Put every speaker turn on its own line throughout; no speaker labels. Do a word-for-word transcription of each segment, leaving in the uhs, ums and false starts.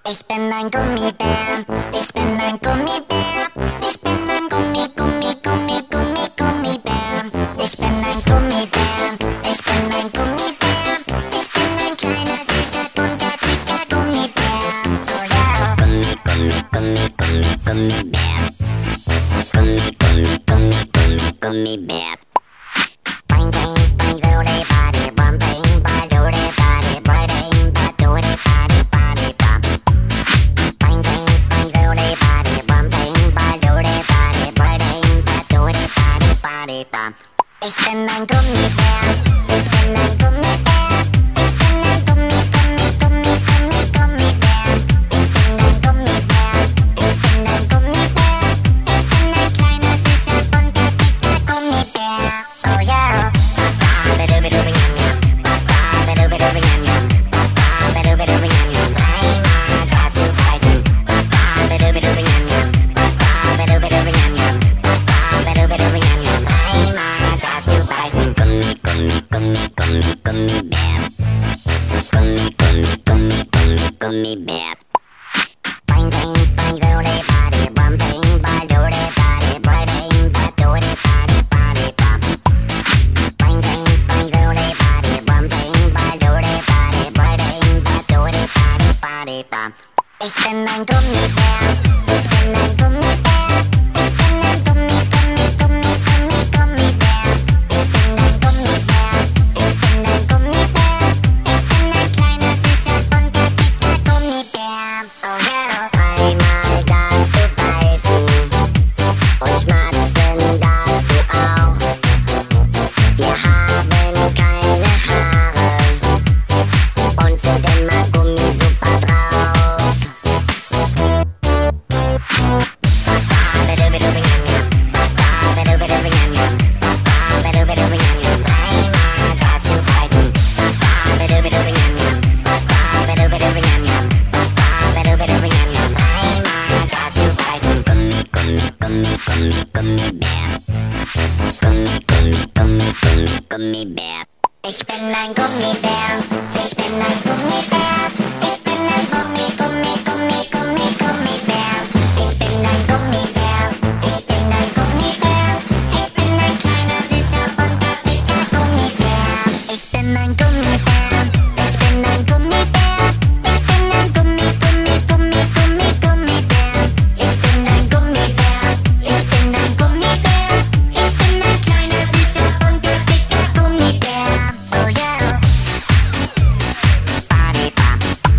Ich bin ein Gummibär, ich bin ein Gummibär, ich bin ein Gummi, Gummi, Gummi, Gummi, Gummibär. Ich bin ein Gummibär, ich bin ein Gummibär, ich bin ein kleiner, süßer, bunter, dicker Gummibär. Oh ja. Gummi, Gummi, Gummi, Gummi, Gummibär. Gummi, Gummi, Gummi, Gummi, Gummibär. Bang, bang, bang, lore, body, bum, bang, bang, lore, body, bang, bang, lore, body, body, bum. Bang, bang, bang, lore, body, bum, bang, bang, lore, body, bang, bang, lore, body, body, bum. Ich bin ein Gummibär, ich bin ein Gummibär, ich bin ein Gummi, Gummi, Gummi, Gummi, Gummibär. Ich bin ein Gummibär, ich bin ein Gummibär, ich bin ein kleiner, süßer, bunter, dicker Gummibär. Oh ja. Gummibär. Bang, bang, bang, lore, body, bum, bang, bang, lore, body, bang, bang, lore, body, body, bum. Bang, bang, bang, lore, body, bum, bang, bang, lore, body, bang, bang, lore, body, body, bum. Ich bin ein Gummibär, ich bin ein Gummibär, ich bin ein Gummi, Gummi, Gummi, Gummi, Gummibär. Ich bin ein Gummibär, ich bin ein Gummibär, ich bin ein kleiner, süßer, bunter, dicker Gummibär. Oh ja. Einmal darfst du beißen und schmatzen darfst du auch. Wir haben keine Haare und sind immer Gummi super drauf. Gummibär. Ich bin ein Gummibär, ich bin ein Gummibär, ich bin ein Gummi, Gummi, Gummi, Gummi, Gummibär. Ich bin ein Gummibär, ich bin ein Gummibär, ich bin ein kleiner, süßer, bunter, dicker Gummibär. Ich bin ein Gummibär, ich bin ein Gummibär, ich bin ein Gummi, Gummi, Gummi, Gummi, Gummibär. Ich bin ein Gummibär, ich bin ein Gummibär, ich bin ein kleiner, süßer, bunter, dicker Gummibär. Oh ja. Body bum.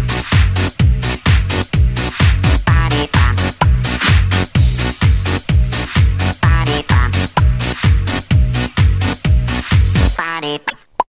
Body bum. Body bum. Body bum.